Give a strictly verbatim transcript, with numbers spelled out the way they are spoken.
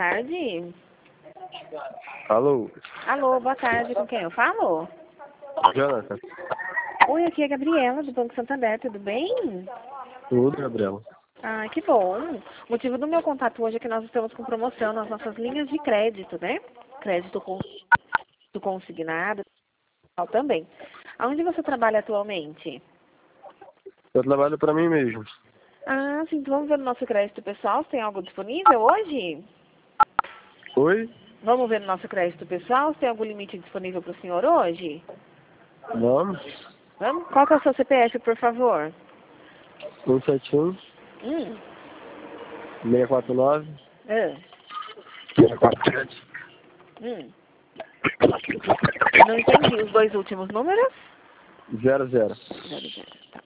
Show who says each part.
Speaker 1: tarde.
Speaker 2: Alô?
Speaker 1: Alô, boa tarde. Com quem eu falo?
Speaker 2: Jonathan.
Speaker 1: Oi, aqui é a Gabriela, do Banco Santander. Tudo bem?
Speaker 2: Tudo, Gabriela.
Speaker 1: Ah, que bom. O motivo do meu contato hoje é que nós estamos com promoção nas nossas linhas de crédito, né? Crédito con- consignado também. Aonde você trabalha atualmente?
Speaker 2: Eu trabalho pra mim mesmo.
Speaker 1: Ah, sim. Então vamos ver no nosso crédito pessoal se tem algo disponível hoje?
Speaker 2: Oi?
Speaker 1: Vamos ver no nosso crédito pessoal se tem algum limite disponível para o senhor hoje?
Speaker 2: Vamos?
Speaker 1: Vamos? Qual que é o seu C P F, por favor?
Speaker 2: um sete um,
Speaker 1: Hum.
Speaker 2: seis quatro nove,
Speaker 1: Ah.
Speaker 2: seis quatro sete.
Speaker 1: Hum. Não entendi. Os dois últimos números?
Speaker 2: Zero, zero.
Speaker 1: Zero, zero. Tá.